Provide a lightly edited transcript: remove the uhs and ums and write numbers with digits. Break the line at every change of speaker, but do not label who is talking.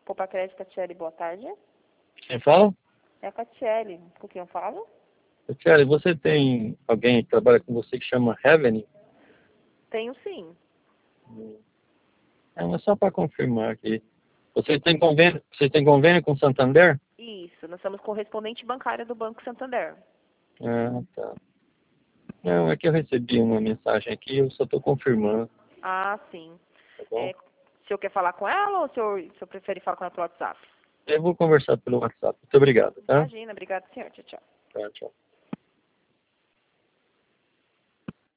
Copacrédito, Catiele, boa tarde.
Quem fala?
É a Catiele, com quem eu falo?
Kelly, você tem alguém que trabalha com você que chama Heaven?
Tenho sim.
É, mas só para confirmar aqui. Você tem convênio com o Santander?
Isso, nós somos correspondente bancária do Banco Santander.
Ah, tá. Não, é que eu recebi uma mensagem aqui, eu só estou confirmando,
Ah, sim.
tá bom?
O senhor quer falar com ela ou o senhor prefere falar com ela pelo WhatsApp?
Eu vou conversar pelo WhatsApp. Muito obrigado, tá?
Imagina, obrigado, senhor. Tchau, tchau.
Tá, tchau.